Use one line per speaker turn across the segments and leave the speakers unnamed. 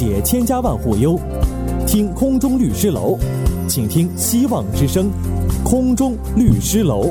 解千家万户忧，听空中律师楼，请听希望之声，空中律师楼。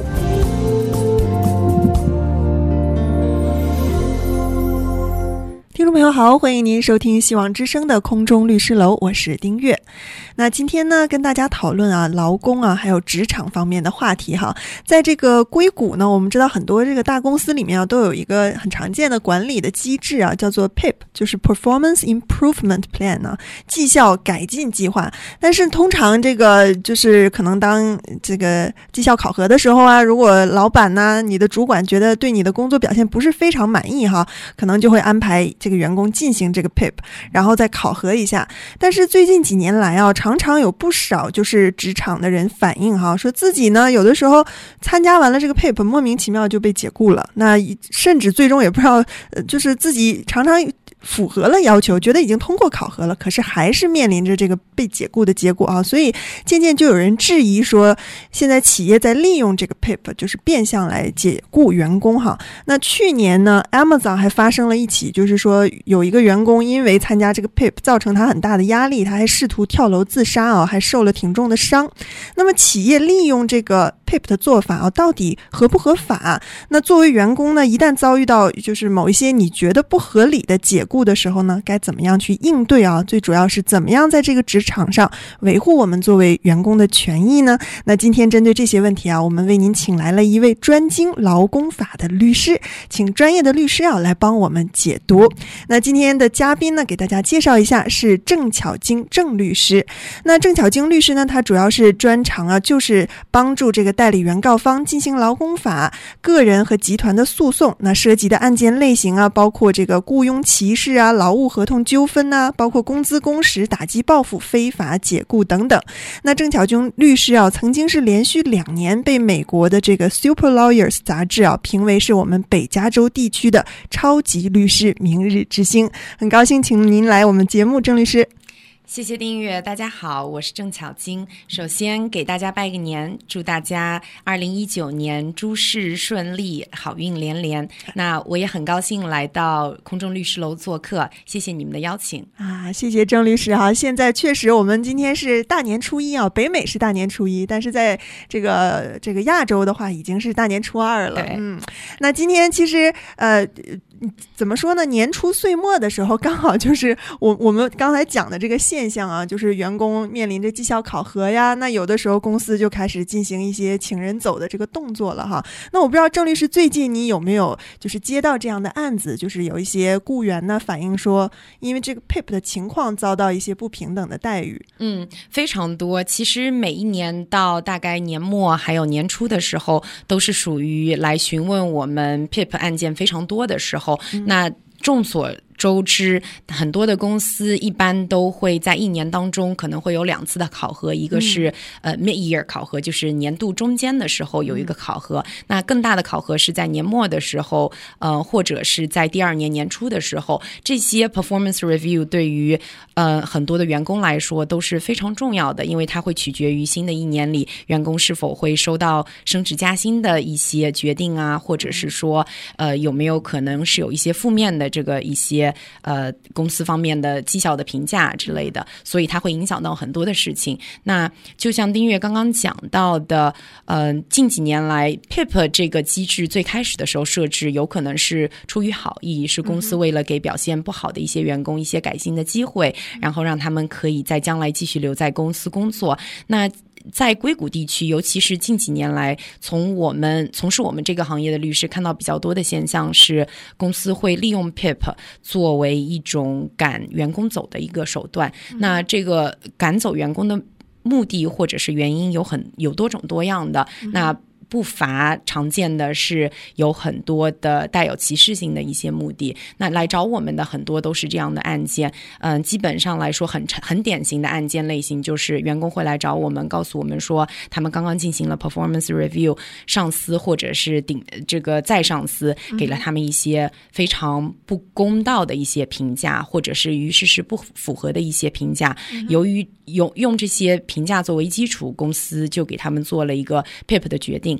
听众朋友好，欢迎您收听希望之声的空中律师楼，我是丁月。那今天呢，跟大家讨论劳工还有职场方面的话题哈。在这个硅谷呢，我们知道很多这个大公司里面都有一个很常见的管理的机制叫做 PIP， 就是 Performance Improvement Plan 绩效改进计划。但是通常这个就是可能当这个绩效考核的时候如果老板你的主管觉得对你的工作表现不是非常满意可能就会安排这个员工进行这个 PIP， 然后再考核一下。但是最近几年来常常有不少就是职场的人反映说自己呢有的时候参加完了这个 PIP， 莫名其妙就被解雇了，那甚至最终也不知道就是自己常常符合了要求，觉得已经通过考核了，可是还是面临着这个被解雇的结果所以渐渐就有人质疑说，现在企业在利用这个 PIP 就是变相来解雇员工那去年呢 Amazon 还发生了一起，就是说有一个员工因为参加这个 PIP 造成他很大的压力，他还试图跳楼自杀还受了挺重的伤。那么企业利用这个 PIP 的做法到底合不合法？那作为员工呢，一旦遭遇到就是某一些你觉得不合理的解雇的时候呢，该怎么样去应对最主要是怎么样在这个职场上维护我们作为员工的权益呢？那今天针对这些问题我们为您请来了一位专精劳工法的律师，请专业的律师来帮我们解读。那今天的嘉宾呢，给大家介绍一下，是郑巧晶郑律师。那郑巧晶律师呢，他主要是专长就是帮助这个代理原告方进行劳工法、个人和集团的诉讼，那涉及的案件类型包括这个雇佣歧视劳务合同纠纷包括工资工时、打击报复、非法解雇等等。那郑巧晶律师曾经是连续2年被美国的这个 Super Lawyers 杂志评为是我们北加州地区的超级律师明日之星。很高兴请您来我们节目，郑律师。
谢谢订阅，大家好，我是郑巧晶。首先给大家拜个年，祝大家2019年诸事顺利，好运连连。那我也很高兴来到空中律师楼做客，谢谢你们的邀请
谢谢郑律师现在确实我们今天是大年初一北美是大年初一，但是在这个亚洲的话已经是大年初2了。那今天其实怎么说呢，年初岁末的时候刚好就是我们刚才讲的这个现象就是员工面临着绩效考核那有的时候公司就开始进行一些请人走的这个动作了那我不知道郑律师最近你有没有就是接到这样的案子，就是有一些雇员呢反映说因为这个 PIP 的情况遭到一些不平等的待遇。
非常多。其实每一年到大概年末还有年初的时候，都是属于来询问我们 PIP 案件非常多的时候。那众所周知，很多的公司一般都会在1年当中可能会有2次的考核，一个是mid-year 考核，就是年度中间的时候有一个考核，那更大的考核是在年末的时候或者是在第2年年初的时候。这些 performance review 对于很多的员工来说都是非常重要的，因为它会取决于新的1年里员工是否会收到升职加薪的一些决定或者是说有没有可能是有一些负面的这个一些公司方面的绩效的评价之类的，所以它会影响到很多的事情。那就像丁月刚刚讲到的近几年来 PIP 这个机制最开始的时候设置有可能是出于好意，是公司为了给表现不好的一些员工一些改进的机会，然后让他们可以在将来继续留在公司工作。那在硅谷地区，尤其是近几年来，从事我们这个行业的律师看到比较多的现象是，公司会利用 PIP 作为一种赶员工走的一个手段。那这个赶走员工的目的或者是原因有多种多样的。那不乏常见的是有很多的带有歧视性的一些目的，那来找我们的很多都是这样的案件。基本上来说很典型的案件类型就是员工会来找我们，告诉我们说他们刚刚进行了 performance review， 上司或者是这个再上司给了他们一些非常不公道的一些评价，或者是与事实不符合的一些评价。由于用这些评价作为基础，公司就给他们做了一个 PIP 的决定。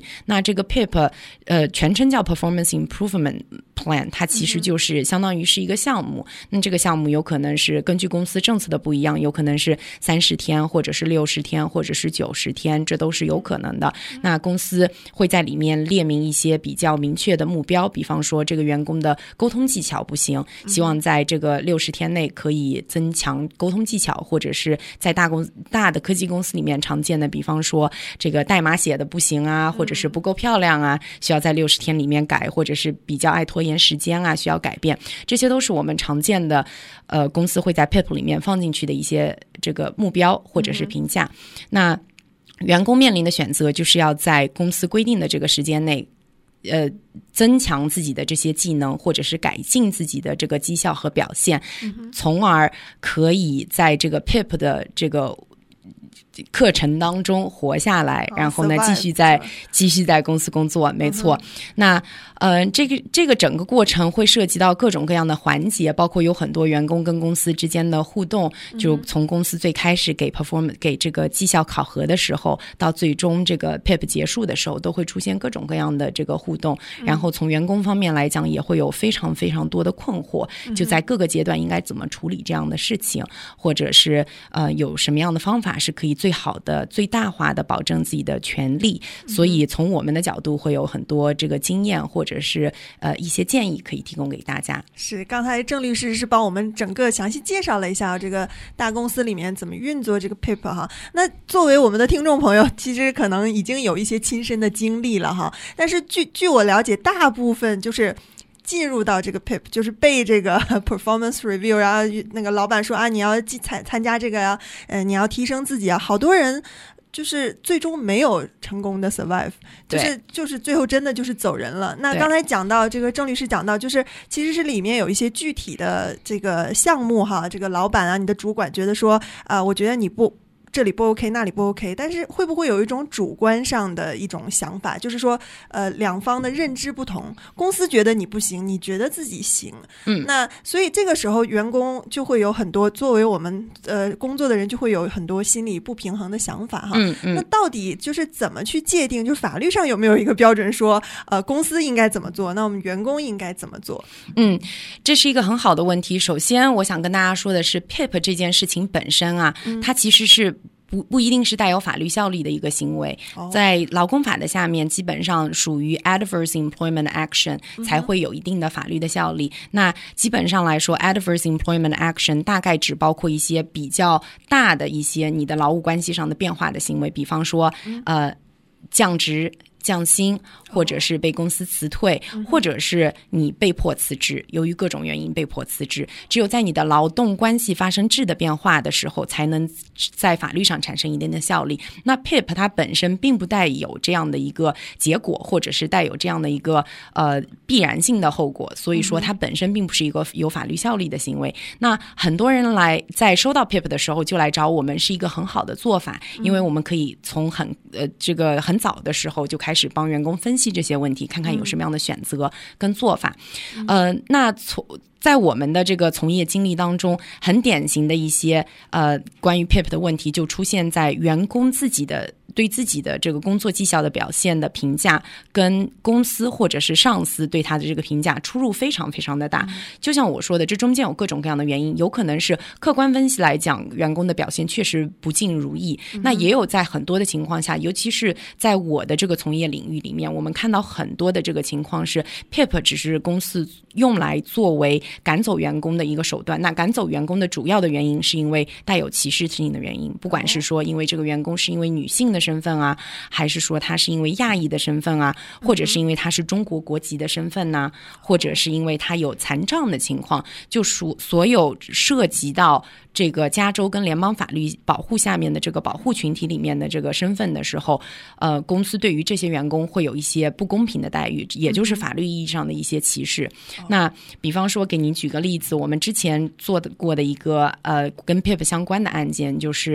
那这个 PIP 全称叫 Performance Improvement Plan， 它其实就是相当于是一个项目。那这个项目有可能是根据公司政策的不一样，有可能是30天或者是60天或者是90天，这都是有可能的。那公司会在里面列明一些比较明确的目标，比方说这个员工的沟通技巧不行，希望在这个60天内可以增强沟通技巧，或者是在大的科技公司里面常见的，比方说这个代码写的不行啊，或者是不够漂亮啊，需要在60天里面改，或者是比较爱拖延时间啊，需要改变，这些都是我们常见的公司会在 PIP 里面放进去的一些这个目标或者是评价。那员工面临的选择就是要在公司规定的这个时间内增强自己的这些技能，或者是改进自己的这个绩效和表现，从而可以在这个 PIP 的这个课程当中活下来，然后呢继续在公司工作。没错。那这个整个过程会涉及到各种各样的环节，包括有很多员工跟公司之间的互动，就从公司最开始给这个绩效考核的时候，到最终这个 PIP 结束的时候，都会出现各种各样的这个互动。然后从员工方面来讲，也会有非常非常多的困惑，就在各个阶段应该怎么处理这样的事情，或者是有什么样的方法是可以最好的最大化的保证自己的权利。所以从我们的角度会有很多这个经验或者是一些建议可以提供给大家。
是，刚才郑律师是帮我们整个详细介绍了一下这个大公司里面怎么运作这个 PIP 哈。那作为我们的听众朋友，其实可能已经有一些亲身的经历了哈，但是据我了解，大部分就是进入到这个 PIP 就是被这个 performance review， 然后那个老板说啊，你要参加这个呀，你要提升自己啊，好多人就是最终没有成功的 survive， 就是最后真的就是走人了。那刚才讲到这个郑律师讲到，就是其实是里面有一些具体的这个项目哈，这个老板啊，你的主管觉得说我觉得你这里不 OK， 那里不 OK， 但是会不会有一种主观上的一种想法，就是说两方的认知不同，公司觉得你不行，你觉得自己行，那所以这个时候员工就会有很多，作为我们工作的人就会有很多心理不平衡的想法哈。那到底就是怎么去界定，就是法律上有没有一个标准说公司应该怎么做，那我们员工应该怎么做？
这是一个很好的问题。首先我想跟大家说的是 PIP 这件事情本身啊，它其实是不一定是带有法律效力的一个行为，在劳工法的下面基本上属于 adverse employment action 才会有一定的法律的效力。那基本上来说 adverse employment action 大概只包括一些比较大的一些你的劳务关系上的变化的行为，比方说降职降薪，或者是被公司辞退，或者是你被迫辞职，由于各种原因被迫辞职，只有在你的劳动关系发生质的变化的时候，才能在法律上产生一定的效力。那 PIP 它本身并不带有这样的一个结果，或者是带有这样的一个必然性的后果，所以说它本身并不是一个有法律效力的行为。那很多人在收到 PIP 的时候就来找我们，是一个很好的做法，因为我们可以从这个很早的时候就开始帮员工分析这些问题，看看有什么样的选择跟做法。那在我们的这个从业经历当中，很典型的一些关于 PIP 的问题就出现在员工对自己的这个工作绩效的表现的评价跟公司或者是上司对他的这个评价出入非常非常的大。就像我说的，这中间有各种各样的原因，有可能是客观分析来讲员工的表现确实不尽如意，那也有在很多的情况下，尤其是在我的这个从业领域里面，我们看到很多的这个情况是 PIP 只是公司用来作为赶走员工的一个手段。那赶走员工的主要的原因是因为带有歧视性的原因，不管是说因为这个员工是因为女性的身份啊，还是说他是因为亚裔的身份啊，或者是因为他是中国国籍的身份啊，或者是因为他有残障的情况，就所有涉及到这个加州跟联邦法律保护下面的这个保护群体里面的这个身份的时候，公司对于这些员工会有一些不公平的待遇，也就是法律意义上的一些歧视。那比方说给您举个例子，我们之前做过的一个跟 PIP 相关的案件，就是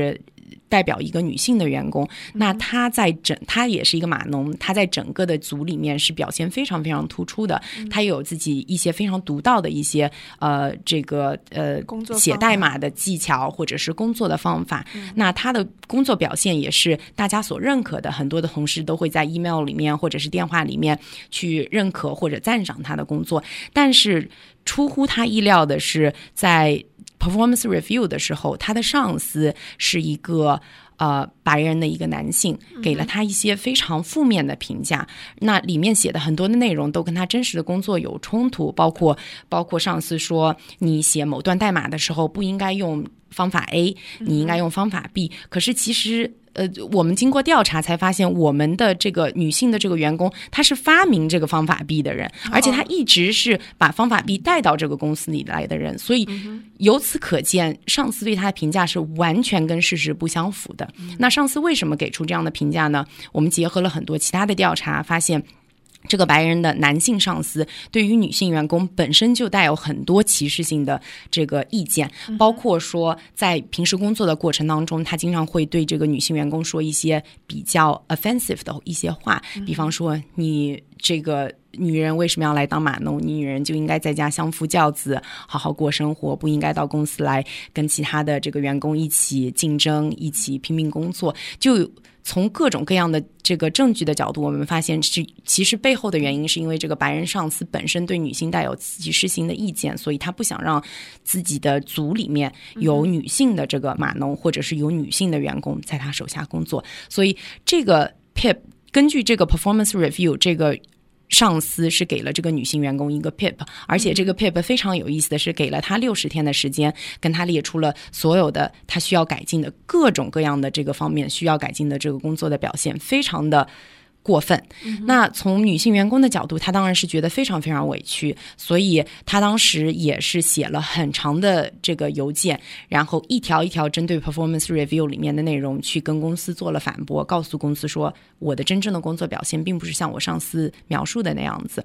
代表一个女性的员工，那她也是一个码农，她在整个的组里面是表现非常非常突出的，她有自己一些非常独到的一些写代码的技巧或者是工作的方法，那她的工作表现也是大家所认可的，很多的同事都会在 email 里面或者是电话里面去认可或者赞赏她的工作。但是出乎她意料的是，在 performance review 的时候，她的上司是一个白人的一个男性，给了他一些非常负面的评价，那里面写的很多的内容都跟他真实的工作有冲突，包括上司说你写某段代码的时候不应该用方法 A， 你应该用方法 B， 可是其实我们经过调查才发现，我们的这个女性的这个员工，她是发明这个方法 B 的人，而且她一直是把方法 B 带到这个公司里来的人，所以由此可见，上司对她的评价是完全跟事实不相符的。那上司为什么给出这样的评价呢？我们结合了很多其他的调查，发现这个白人的男性上司对于女性员工本身就带有很多歧视性的这个意见，包括说在平时工作的过程当中，他经常会对这个女性员工说一些比较 offensive 的一些话，比方说你这个女人为什么要来当码农？你女人就应该在家相夫教子，好好过生活，不应该到公司来跟其他的这个员工一起竞争，一起拼命工作。就从各种各样的这个证据的角度，我们发现其实背后的原因是因为这个白人上司本身对女性带有歧视性的意见，所以他不想让自己的组里面有女性的这个码农，或者是有女性的员工在他手下工作。所以这个 PIP 根据这个 performance review， 这个上司是给了这个女性员工一个 PIP， 而且这个 PIP 非常有意思的是给了她60天的时间，跟她列出了所有的她需要改进的各种各样的这个方面需要改进的这个工作的表现，非常的过分。那从女性员工的角度，她当然是觉得非常非常委屈，所以她当时也是写了很长的这个邮件，然后一条一条针对 performance review 里面的内容去跟公司做了反驳，告诉公司说我的真正的工作表现并不是像我上司描述的那样子。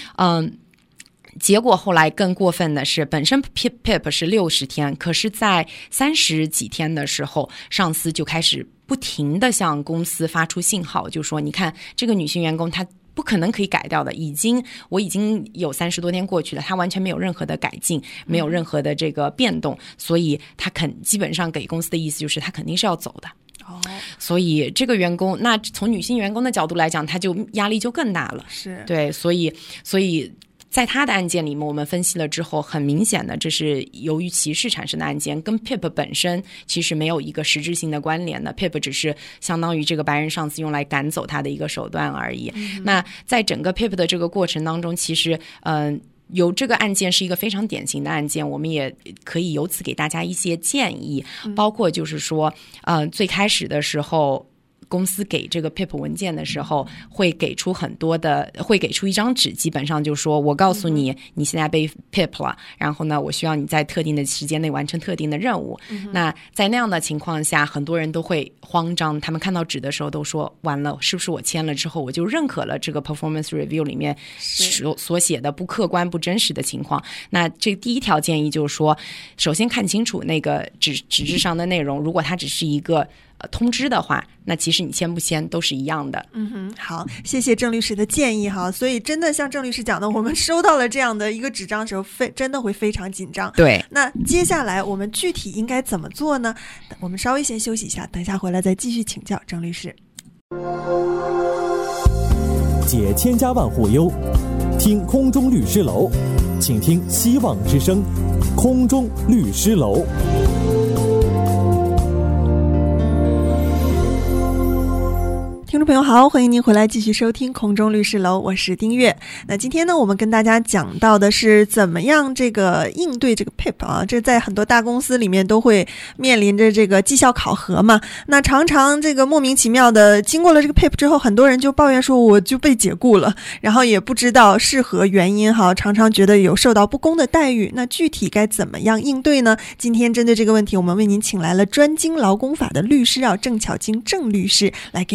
结果后来更过分的是，本身 PIP 是60天，可是在30几天的时候，上司就开始不停地向公司发出信号，就说你看这个女性员工她不可能可以改掉的，我已经有30多天过去了，她完全没有任何的改进，没有任何的这个变动，所以她基本上给公司的意思就是她肯定是要走的。所以这个员工，那从女性员工的角度来讲，她就压力就更大了。
是对，
所以在他的案件里面，我们分析了之后，很明显的这是由于歧视产生的案件，跟 PIP 本身其实没有一个实质性的关联的， PIP 只是相当于这个白人上司用来赶走他的一个手段而已。那在整个 PIP 的这个过程当中，其实有这个案件是一个非常典型的案件，我们也可以由此给大家一些建议，包括就是说最开始的时候公司给这个 PIP 文件的时候，会给出一张纸，基本上就说我告诉你你现在被 PIP 了，然后呢我需要你在特定的时间内完成特定的任务。那在那样的情况下，很多人都会慌张，他们看到纸的时候都说完了，是不是我签了之后我就认可了这个 performance review 里面所写的不客观不真实的情况。那这第一条建议就是说，首先看清楚那个纸质上的内容，如果它只是一个通知的话，那其实你签不签都是一样的。
好，谢谢郑律师的建议哈。所以真的像郑律师讲的，我们收到了这样的一个纸张的时候，真的会非常紧张。
对，
那接下来我们具体应该怎么做呢？我们稍微先休息一下，等一下回来再继续请教郑律师。
解千家万户忧，听空中律师楼，请听希望之声，空中律师楼。
听众朋友好，欢迎您回来继续收听空中律师楼，我是丁月。那今天呢，我们跟大家讲到的是怎么样这个应对这个 PIP 啊，这在很多大公司里面都会面临着这个绩效考核嘛。那常常这个莫名其妙的经过了这个 PIP 之后，很多人就抱怨说我就被解雇了，然后也不知道是何原因哈，常常觉得有受到不公的待遇。那具体该怎么样应对呢？今天针对这个问题，我们为您请来了专精劳工法的律师郑巧晶郑律师来给我们一些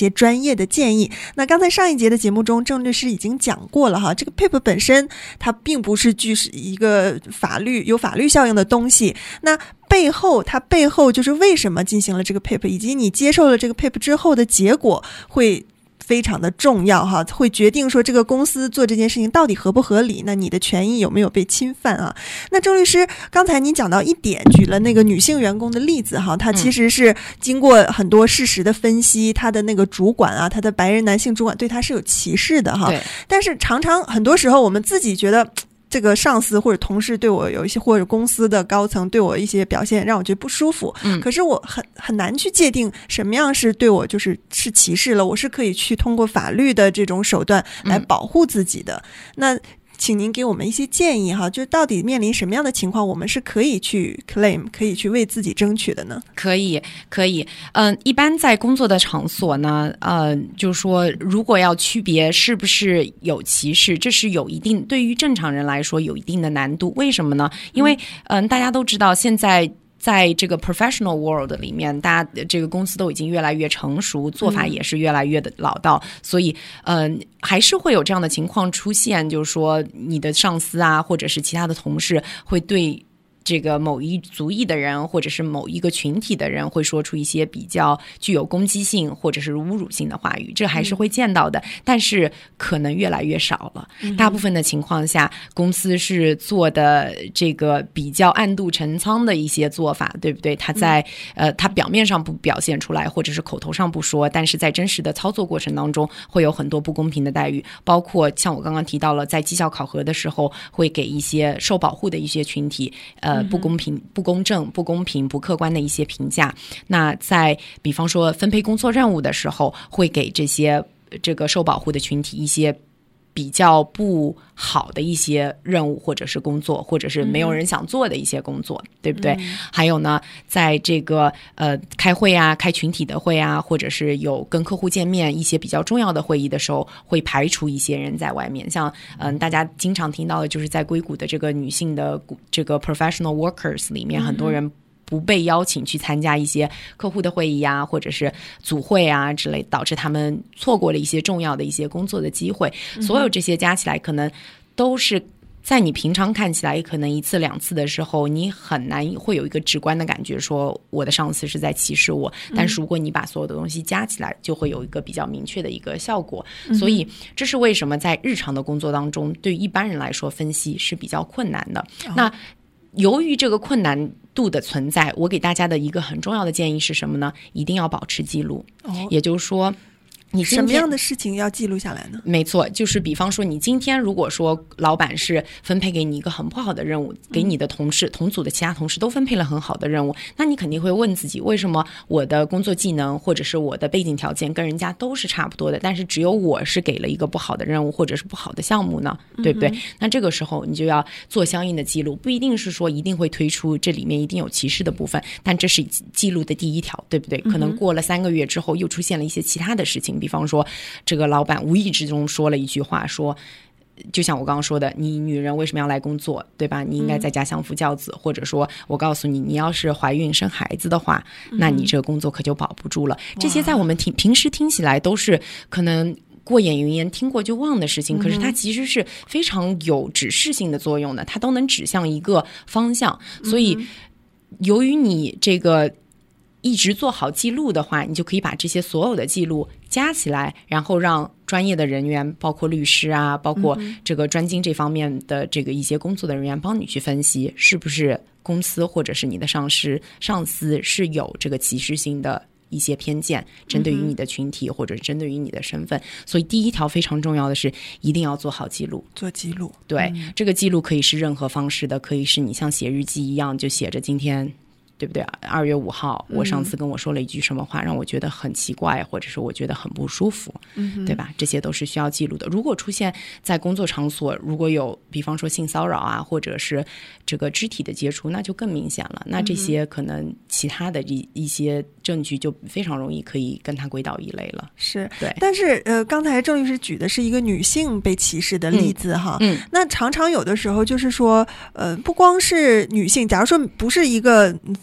些专业的建议。那刚才上一节的节目中，郑律师已经讲过了哈，这个 PIP 本身它并不是一个有法律效应的东西，那它背后就是为什么进行了这个 PIP， 以及你接受了这个 PIP 之后的结果会非常的重要哈，会决定说这个公司做这件事情到底合不合理，那你的权益有没有被侵犯啊？那郑律师，刚才您讲到一点，举了那个女性员工的例子哈，她其实是经过很多事实的分析，她的那个主管啊，她的白人男性主管对她是有歧视的哈。
对。但
是常常很多时候我们自己觉得这个上司或者同事对我有一些，或者公司的高层对我一些表现让我觉得不舒服，可是我很难去界定什么样是对我是歧视了，我是可以去通过法律的这种手段来保护自己的。那请您给我们一些建议哈，就到底面临什么样的情况我们是可以去 claim， 可以去为自己争取的呢？可以，
一般在工作的场所呢，就是说如果要区别是不是有歧视，这是对于正常人来说有一定的难度。为什么呢？因为大家都知道现在这个 professional world 里面，大家这个公司都已经越来越成熟，做法也是越来越的老道，所以还是会有这样的情况出现，就是说你的上司啊，或者是其他的同事会对这个某一族裔的人或者是某一个群体的人会说出一些比较具有攻击性或者是侮辱性的话语，这还是会见到的，但是可能越来越少了。大部分的情况下，公司是做的这个比较暗度陈仓的一些做法，对不对？他表面上不表现出来，或者是口头上不说，但是在真实的操作过程当中会有很多不公平的待遇，包括像我刚刚提到了，在绩效考核的时候会给一些受保护的一些群体不公平、不公正、不公平、不客观的一些评价。那在比方说分配工作任务的时候，会给这个受保护的群体一些比较不好的一些任务或者是工作，或者是没有人想做的一些工作，对不对？还有呢，在这个开会啊，开群体的会啊，或者是有跟客户见面一些比较重要的会议的时候，会排除一些人在外面。像大家经常听到的就是在硅谷的这个女性的这个 professional workers 里面，很多人不被邀请去参加一些客户的会议啊，或者是组会啊之类，导致他们错过了一些重要的一些工作的机会。所有这些加起来，可能都是在你平常看起来可能一次两次的时候，你很难会有一个直观的感觉说我的上司是在歧视我，但是如果你把所有的东西加起来，就会有一个比较明确的一个效果。所以这是为什么在日常的工作当中，对于一般人来说分析是比较困难的。那由于这个困难度的存在，我给大家的一个很重要的建议是什么呢？一定要保持记录。也就是说你
什么样的事情要记录下来呢？
没错，就是比方说你今天如果说老板是分配给你一个很不好的任务，给你的同事同组的其他同事都分配了很好的任务，那你肯定会问自己，为什么我的工作技能或者是我的背景条件跟人家都是差不多的，但是只有我是给了一个不好的任务或者是不好的项目呢？对不对？那这个时候你就要做相应的记录，不一定是说一定会推出这里面一定有歧视的部分，但这是记录的第一条，对不对？可能过了3个月之后又出现了一些其他的事情，比方说这个老板无意之中说了一句话，说就像我刚刚说的，你女人为什么要来工作，对吧？你应该在家相夫教子，或者说我告诉你，你要是怀孕生孩子的话，那你这个工作可就保不住了。这些在我们平时听起来都是可能过眼云烟，听过就忘的事情，可是它其实是非常有指示性的作用的，它都能指向一个方向。所以由于你这个一直做好记录的话，你就可以把这些所有的记录加起来，然后让专业的人员，包括律师啊，包括这个专精这方面的这个一些工作的人员帮你去分析，是不是公司或者是你的上司是有这个歧视性的一些偏见，针对于你的群体或者针对于你的身份。所以第一条非常重要的是一定要做好记录。
做记录，
对，这个记录可以是任何方式的，可以是你像写日记一样，就写着今天对不对？2月5号，我上次跟我说了一句什么话，让我觉得很奇怪，或者是我觉得很不舒服，对吧？这些都是需要记录的。如果出现在工作场所，如果有比方说性骚扰啊，或者是这个肢体的接触，那就更明显了。那这些可能其他的一些证据就非常容易可以跟它归到一类了。
是，
对。
但是刚才郑律师举的是一个女性被歧视的例子哈。那常常有的时候就是说不光是女性，假如说不是一个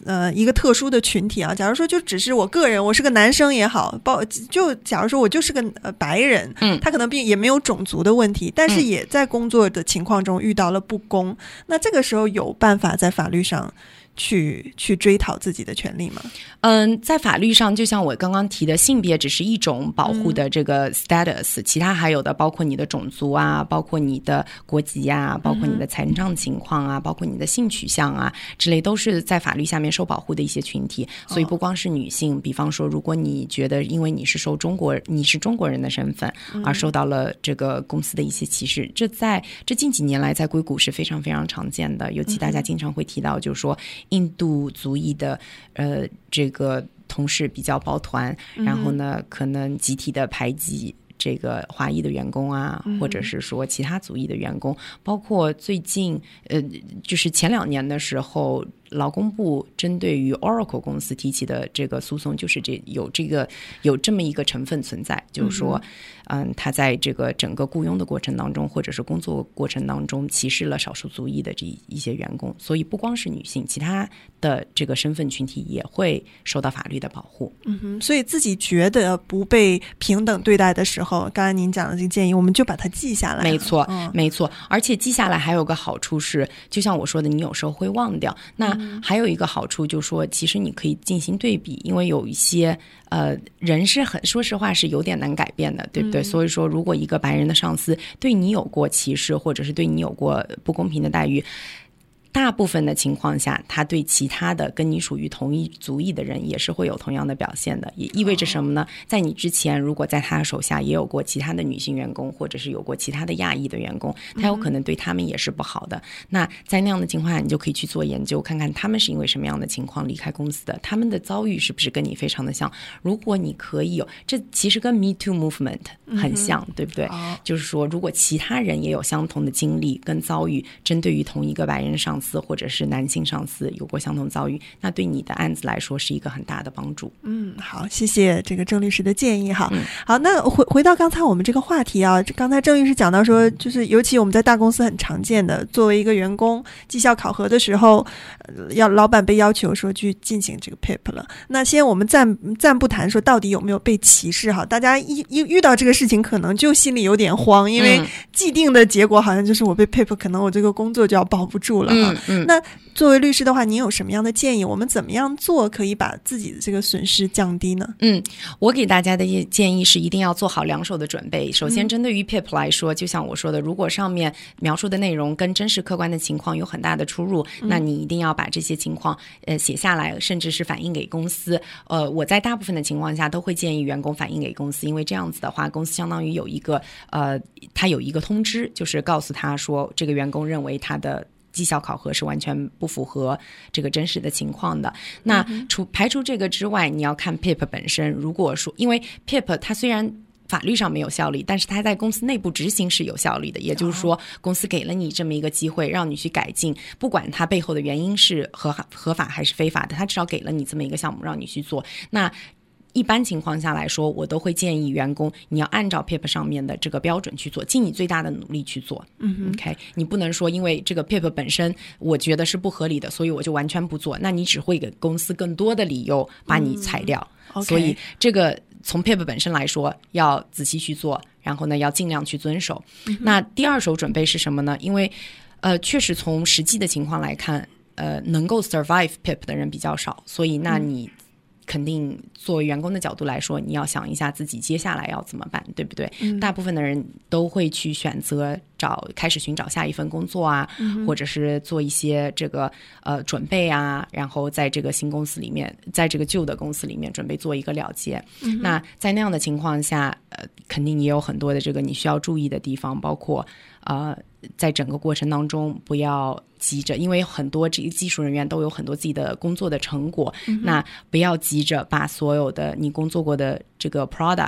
一个特殊的群体啊，假如说就只是我个人，我是个男生也好，就假如说我就是个白人，他可能也没有种族的问题，但是也在工作的情况中遇到了不公，那这个时候有办法在法律上去追讨自己的权利吗？
在法律上，就像我刚刚提的，性别只是一种保护的这个 status，其他还有的包括你的种族啊，包括你的国籍啊，包括你的财政情况啊，包括你的性取向啊之类，都是在法律下面受保护的一些群体。所以不光是女性，比方说如果你觉得因为你是中国人的身份而受到了这个公司的一些歧视，这近几年来在硅谷是非常非常常见的，尤其大家经常会提到，就是说印度族裔的这个同事比较抱团，然后呢可能集体的排挤这个华裔的员工啊，或者是说其他族裔的员工，包括最近就是前2年的时候，劳工部针对于 Oracle 公司提起的这个诉讼，就是有这么一个成分存在，就是说他在这个整个雇佣的过程当中，或者是工作过程当中歧视了少数族裔的这一些员工，所以不光是女性，其他的这个身份群体也会受到法律的保护。
所以自己觉得不被平等对待的时候，刚才您讲的这个建议，我们就把它记下来。
没错，没错。而且记下来还有个好处是，就像我说的，你有时候会忘掉。那还有一个好处就是说，其实你可以进行对比，因为有一些人是说实话是有点难改变的，对不对？所以说，如果一个白人的上司对你有过歧视，或者是对你有过不公平的待遇，大部分的情况下，他对其他的跟你属于同一族裔的人也是会有同样的表现的。也意味着什么呢？在你之前，如果在他手下也有过其他的女性员工，或者是有过其他的亚裔的员工，他有可能对他们也是不好的。那在那样的情况下，你就可以去做研究，看看他们是因为什么样的情况离开公司的，他们的遭遇是不是跟你非常的像。如果你可以这其实跟 Me Too Movement 很像，对不对？就是说，如果其他人也有相同的经历跟遭遇，针对于同一个白人上司或者是男性上司有过相同遭遇，那对你的案子来说是一个很大的帮助。
好，谢谢这个郑律师的建议哈。好，那回到刚才我们这个话题啊，刚才郑律师讲到说，就是尤其我们在大公司很常见的，作为一个员工绩效考核的时候，老板被要求说去进行这个 PIP 了。那先我们暂不谈说到底有没有被歧视哈，大家一遇到这个事情可能就心里有点慌，因为既定的结果好像就是我被 PIP， 可能我这个工作就要保不住了哈。那作为律师的话，您有什么样的建议？我们怎么样做可以把自己的这个损失降低呢？
我给大家的建议是一定要做好2手的准备。首先，针对于 PIP 来说，就像我说的，如果上面描述的内容跟真实客观的情况有很大的出入，那你一定要把这些情况写下来，甚至是反映给公司。我在大部分的情况下都会建议员工反映给公司，因为这样子的话，公司相当于有一个他有一个通知，就是告诉他说这个员工认为他的绩效考核是完全不符合这个真实的情况的。那排除这个之外，你要看 PIP 本身。如果说因为 PIP 它虽然法律上没有效力，但是它在公司内部执行是有效力的，也就是说公司给了你这么一个机会让你去改进，不管它背后的原因是合法还是非法的，它至少给了你这么一个项目让你去做。那一般情况下来说，我都会建议员工你要按照 PIP 上面的这个标准去做，尽你最大的努力去做。OK， 你不能说因为这个 PIP 本身我觉得是不合理的，所以我就完全不做，那你只会给公司更多的理由把你裁掉。所以这个从 PIP 本身来说要仔细去做，然后呢要尽量去遵守。那第2手准备是什么呢？因为确实从实际的情况来看，能够 survive PIP 的人比较少，所以那你肯定作为员工的角度来说，你要想一下自己接下来要怎么办，对不对？大部分的人都会去选择开始寻找下一份工作啊，或者是做一些这个准备啊，然后在这个新公司里面，在这个旧的公司里面准备做一个了结。那在那样的情况下，肯定也有很多的这个你需要注意的地方，包括在整个过程当中不要急着，因为很多这个技术人员都有很多自己的工作的成果，那不要急着把所有的你工作过的这个 product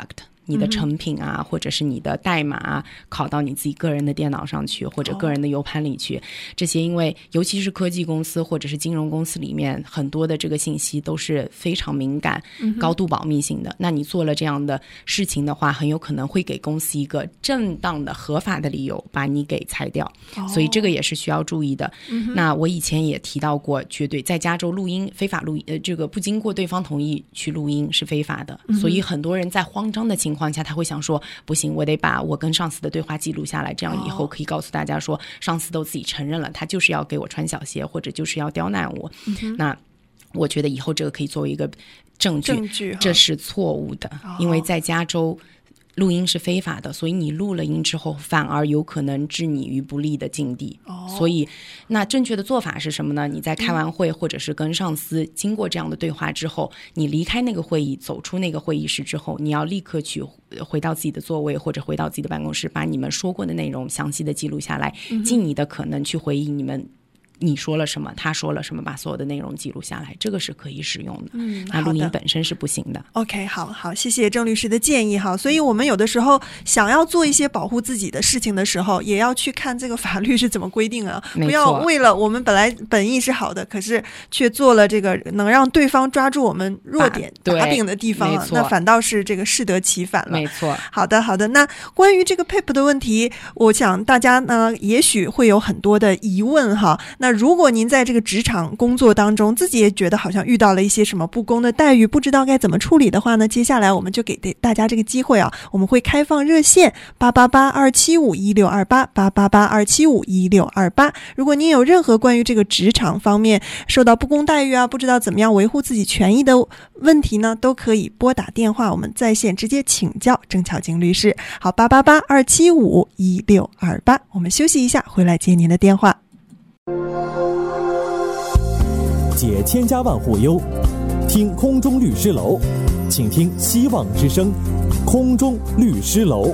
你的成品啊，或者是你的代码啊，拷到你自己个人的电脑上去，或者个人的 U 盘里去。这些因为尤其是科技公司或者是金融公司里面，很多的这个信息都是非常敏感、高度保密性的。那你做了这样的事情的话，很有可能会给公司一个正当的合法的理由把你给裁掉。所以这个也是需要注意的。那我以前也提到过，绝对在加州录音非法录音，这个不经过对方同意去录音是非法的。所以很多人在慌张的情况下，他会想说，不行，我得把我跟上司的对话记录下来，这样以后可以告诉大家说，上司都自己承认了，他就是要给我穿小鞋，或者就是要刁难我。那我觉得以后这个可以作为一个证据，这是错误的。因为在加州录音是非法的，所以你录了音之后反而有可能置你于不利的境地。所以那正确的做法是什么呢？你在开完会或者是跟上司经过这样的对话之后，你离开那个会议，走出那个会议室之后，你要立刻去回到自己的座位或者回到自己的办公室，把你们说过的内容详细的记录下来，尽你的可能去回忆你说了什么，他说了什么，把所有的内容记录下来，这个是可以使用的。那录音本身是不行的。
OK， 好，谢谢郑律师的建议哈。所以我们有的时候想要做一些保护自己的事情的时候，也要去看这个法律是怎么规定啊，不要为了我们本来本意是好的，可是却做了这个能让对方抓住我们弱点把柄的地方，那反倒是这个适得其反了。
没错。
好的。那关于这个 PIP 的问题，我想大家呢也许会有很多的疑问哈。那如果您在这个职场工作当中自己也觉得好像遇到了一些什么不公的待遇，不知道该怎么处理的话呢，接下来我们就给大家这个机会啊，我们会开放热线888-275-1628 888-275-1628。如果您有任何关于这个职场方面受到不公待遇啊，不知道怎么样维护自己权益的问题呢，都可以拨打电话，我们在线直接请教郑巧晶律师。好，888-275-1628。我们休息一下，回来接您的电话。
解千家万户忧，听空中律师楼，请听希望之声，空中律师楼。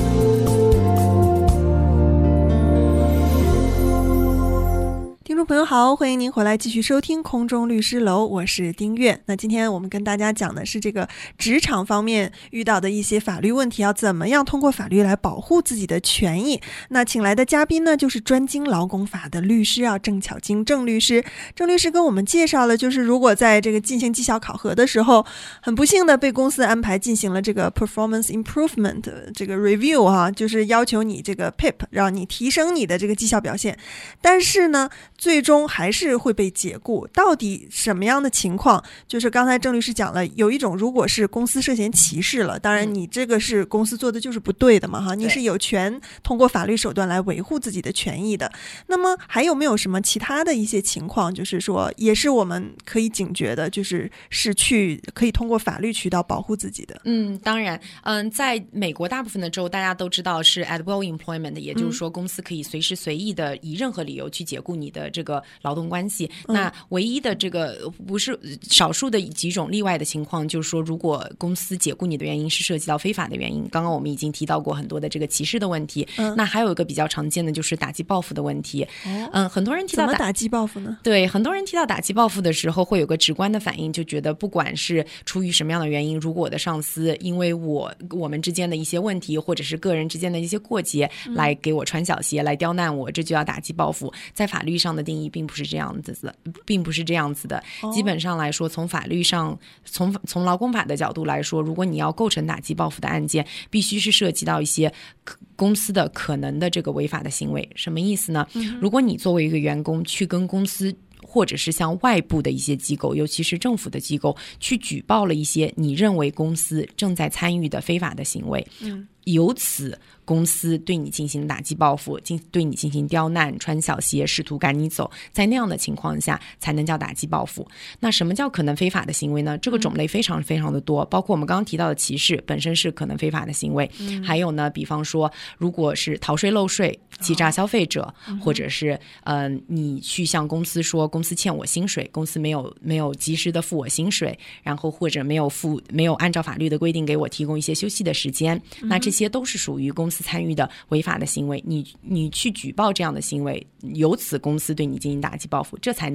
听众朋友好，欢迎您回来继续收听空中律师楼，我是丁月。那今天我们跟大家讲的是这个职场方面遇到的一些法律问题，要怎么样通过法律来保护自己的权益。那请来的嘉宾呢，就是专精劳工法的律师啊，郑巧晶郑律师。郑律师跟我们介绍了，就是如果在这个进行绩效考核的时候，很不幸的被公司安排进行了这个 performance improvement 这个 review 啊，就是要求你这个 PIP 让你提升你的这个绩效表现，但是呢最终还是会被解雇。到底什么样的情况？就是刚才郑律师讲了，有一种如果是公司涉嫌歧视了，当然你这个是公司做的就是不对的嘛哈，你是有权通过法律手段来维护自己的权益的。那么还有没有什么其他的一些情况，就是说也是我们可以警觉的，就是可以通过法律渠道保护自己的？
当然，在美国大部分的州大家都知道是 at will employment， 也就是说公司可以随时随意的以任何理由去解雇你的这个劳动关系。那唯一的这个不是少数的几种例外的情况，就是说如果公司解雇你的原因是涉及到非法的原因，刚刚我们已经提到过很多的这个歧视的问题。那还有一个比较常见的就是打击报复的问题。很多人提到
怎么打击报复呢？
对，很多人提到打击报复的时候会有个直观的反应，就觉得不管是出于什么样的原因，如果我的上司因为我们之间的一些问题或者是个人之间的一些过节来给我穿小鞋，来刁难我，这就要打击报复。在法律上的定义并不是这样子的。基本上来说，从法律上从劳工法的角度来说，如果你要构成打击报复的案件，必须是涉及到一些公司的可能的这个违法的行为。什么意思呢？如果你作为一个员工去跟公司或者是向外部的一些机构，尤其是政府的机构去举报了一些你认为公司正在参与的非法的行为，由此公司对你进行打击报复，对你进行刁难、穿小鞋、试图赶你走，在那样的情况下才能叫打击报复。那什么叫可能非法的行为呢？这个种类非常非常的多，包括我们刚刚提到的歧视本身是可能非法的行为，还有呢，比方说如果是逃税漏税、欺诈消费者，或者是你去向公司说公司欠我薪水，公司没有及时的付我薪水，然后或者没有按照法律的规定给我提供一些休息的时间，那这些都是属于公司参与的违法的行为。你去举报这样的行为，由此公司对你进行打击报复，这才能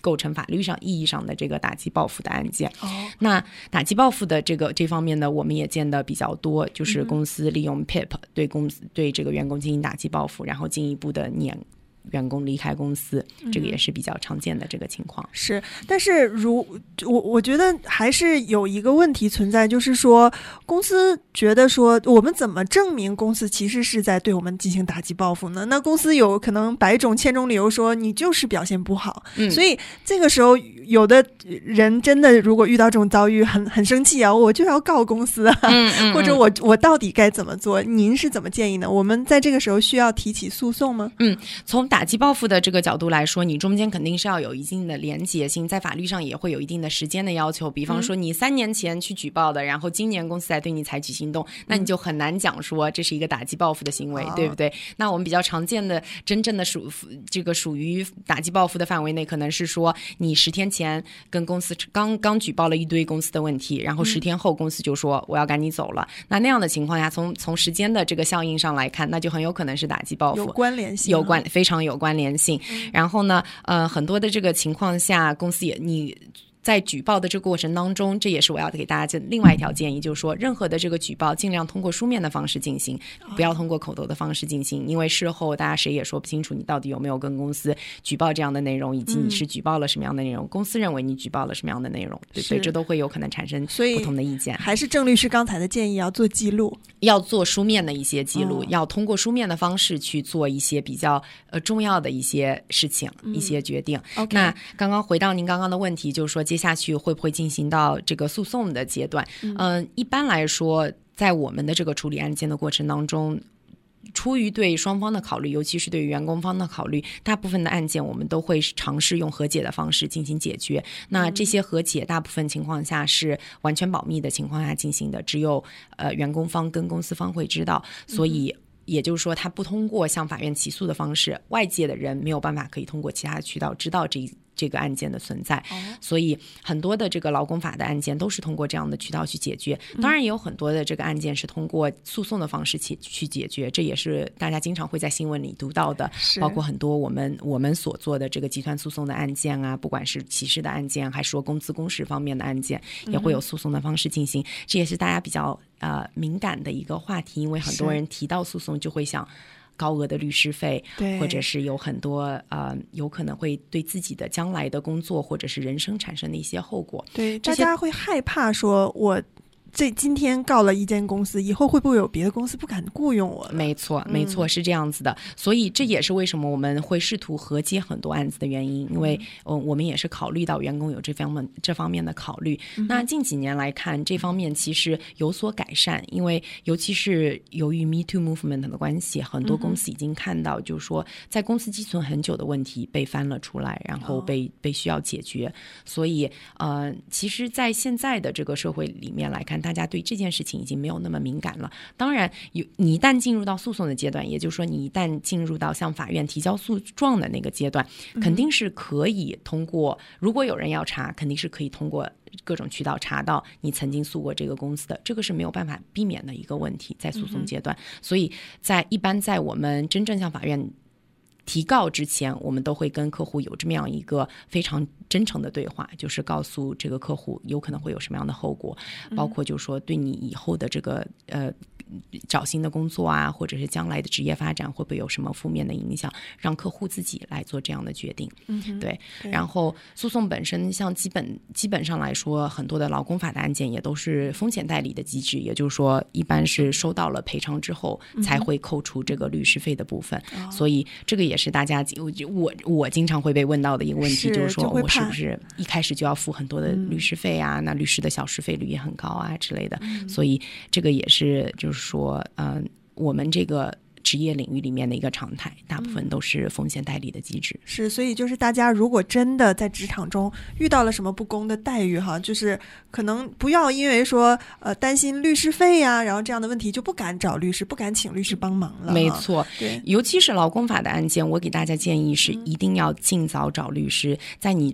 构成法律上意义上的这个打击报复的案件。那打击报复的这方面呢，我们也见得比较多，就是公司利用 PIP 对这个员工进行打击报复，然后进一步的撵员工离开公司，这个也是比较常见的这个情况。
是，但是我觉得还是有一个问题存在，就是说公司觉得说我们怎么证明公司其实是在对我们进行打击报复呢？那公司有可能100种千种理由说你就是表现不好，所以这个时候有的人真的如果遇到这种遭遇很生气啊，我就要告公司啊，或者我到底该怎么做？您是怎么建议呢？我们在这个时候需要提起诉讼吗？
从打击报复的这个角度来说，你中间肯定是要有一定的连结性，在法律上也会有一定的时间的要求。比方说你3年前去举报的，然后今年公司才对你采取行动，那你就很难讲说这是一个打击报复的行为，对不对？那我们比较常见的真正的属于打击报复的范围内，可能是说你10天前跟公司刚举报了一堆公司的问题，然后10天后公司就说我要赶你走了，那样的情况下，从时间的这个效应上来看，那就很有可能是打击报复，
有关联性，
非常有关联性。然后呢，很多的这个情况下，公司你在举报的这个过程当中，这也是我要给大家另外一条建议，就是说任何的这个举报尽量通过书面的方式进行，不要通过口头的方式进行，因为事后大家谁也说不清楚你到底有没有跟公司举报这样的内容，以及你是举报了什么样的内容，公司认为你举报了什么样的内容，对不对？这都会有可能产生不同的意见。
还是郑律师刚才的建议，要做记录，
要做书面的一些记录，要通过书面的方式去做一些比较重要的一些事情，一些决定。那刚刚回到您刚刚的问题，就是说接下去会不会进行到这个诉讼的阶段？一般来说，在我们的这个处理案件的过程当中，出于对双方的考虑，尤其是对于员工方的考虑，大部分的案件我们都会尝试用和解的方式进行解决。那这些和解大部分情况下是完全保密的情况下进行的，只有员工方跟公司方会知道，所以也就是说他不通过向法院起诉的方式，外界的人没有办法可以通过其他渠道知道这个案件的存在，所以很多的这个劳工法的案件都是通过这样的渠道去解决。当然也有很多的这个案件是通过诉讼的方式去解决，这也是大家经常会在新闻里读到的，包括很多我们所做的这个集团诉讼的案件啊，不管是歧视的案件还是说工资工时方面的案件，也会有诉讼的方式进行。这也是大家比较敏感的一个话题，因为很多人提到诉讼就会想高额的律师费，或者是有很多有可能会对自己的将来的工作或者是人生产生的一些后果。
对，大家会害怕说我今天告了一间公司，以后会不会有别的公司不敢雇佣我？
没错，是这样子的。所以这也是为什么我们会试图和解很多案子的原因，因为我们也是考虑到员工有这方面的考虑。那近几年来看，这方面其实有所改善，因为尤其是由于 Me Too Movement 的关系，很多公司已经看到，就是说在公司积存很久的问题被翻了出来，然后被需要解决。所以其实在现在的这个社会里面来看，大家对这件事情已经没有那么敏感了。当然你一旦进入到诉讼的阶段，也就是说你一旦进入到向法院提交诉状的那个阶段，肯定是可以通过，如果有人要查，肯定是可以通过各种渠道查到你曾经诉过这个公司的，这个是没有办法避免的一个问题，在诉讼阶段。所以一般在我们真正向法院提告之前，我们都会跟客户有这么样一个非常真诚的对话，就是告诉这个客户有可能会有什么样的后果，包括就是说对你以后的这个找新的工作啊，或者是将来的职业发展会不会有什么负面的影响，让客户自己来做这样的决定。对。然后诉讼本身像基本上来说，很多的劳工法的案件也都是风险代理的机制，也就是说一般是收到了赔偿之后才会扣除这个律师费的部分。所以这个也是大家我经常会被问到的一个问题，就是说我是不是一开始就要付很多的律师费啊，那律师的小时费率也很高啊之类的。所以这个也是就是说我们这个职业领域里面的一个常态，大部分都是风险代理的机制。
是，所以就是大家如果真的在职场中遇到了什么不公的待遇哈，就是可能不要因为说担心律师费呀，然后这样的问题就不敢找律师，不敢请律师帮忙了。
没错，
对，
尤其是劳工法的案件，我给大家建议是一定要尽早找律师，在你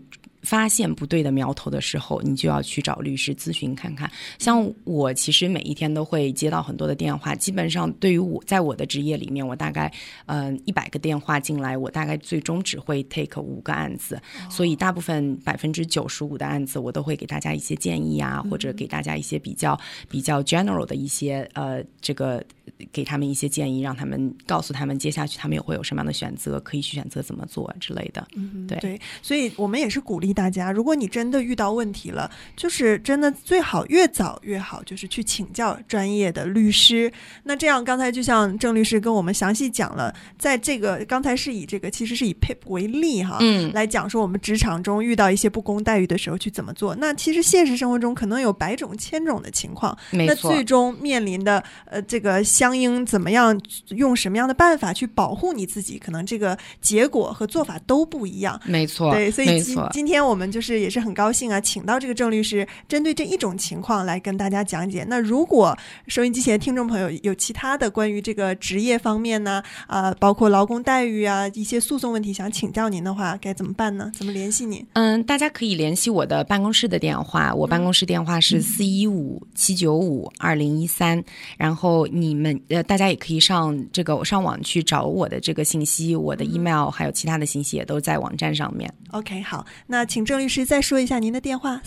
发现不对的苗头的时候，你就要去找律师咨询看看。像我其实每一天都会接到很多的电话，基本上对于我在我的职业里面，我大概100个电话进来，我大概最终只会 take 5个案子，所以大部分95%的案子我都会给大家一些建议啊，或者给大家一些比较 general 的一些这个给他们一些建议，让他们告诉他们接下去他们也会有什么样的选择，可以去选择怎么做之类的。
对，所以我们也是鼓励大家，如果你真的遇到问题了，就是真的最好越早越好，就是去请教专业的律师。那这样刚才就像郑律师跟我们详细讲了，在这个刚才是以这个其实是以 PIP 为例哈，来讲说我们职场中遇到一些不公待遇的时候去怎么做。那其实现实生活中可能有100种1000种的情况，那最终面临的这个相应怎么样用什么样的办法去保护你自己，可能这个结果和做法都不一样。
没错，
对，所以今天我们就是也是很高兴啊，请到这个郑律师针对这一种情况来跟大家讲解。那如果收音机前的听众朋友有其他的关于这个职业方面呢，包括劳工待遇啊一些诉讼问题想请教您的话，该怎么办呢？怎么联系您？
大家可以联系我的办公室的电话，我办公室电话是415-795-2013，然后你们大家也可以上网去找我的这个信息，我的 email 还有其他的信息也都在网站上面。
OK， 好，那请郑律师再说一下您的电话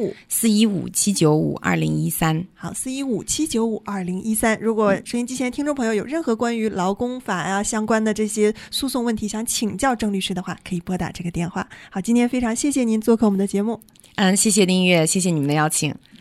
415-795-2013。
好，415-795-2013。如果收音机前听众朋友有任何关于劳工法啊相关的这些诉讼问题想请教郑律师的话，可以拨打这个电话。好，今天非常谢谢您做客我们的节目。
谢谢林月，谢谢你们的邀请。